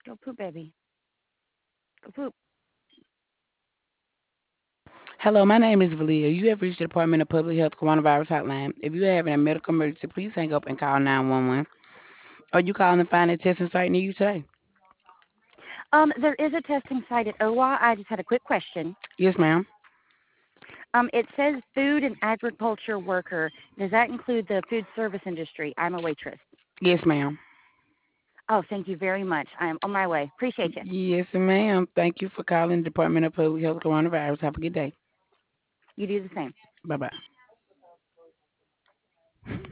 Go poop, baby. Go poop. Hello, my name is Valia. You have reached the Department of Public Health Coronavirus Hotline. If you are having a medical emergency, please hang up and call 911. Are you calling to find a testing site near you today? There is a testing site at OWA. I just had a quick question. Yes, ma'am. It says food and agriculture worker. Does that include the food service industry? I'm a waitress. Yes, ma'am. Oh, thank you very much. I'm on my way. Appreciate you. Yes, ma'am. Thank you for calling the Department of Public Health Coronavirus. Have a good day. You do the same. Bye bye.